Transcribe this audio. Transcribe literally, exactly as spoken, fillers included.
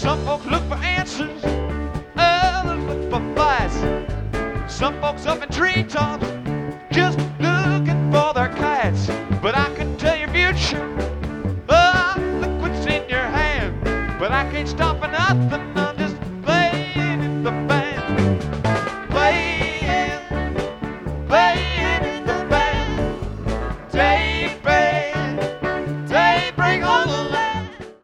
Some folks look for answers, others look for fights. Some folks up in treetops just looking for their kites. But I can tell your future, oh, look what's in your hand. But I can't stop for nothing.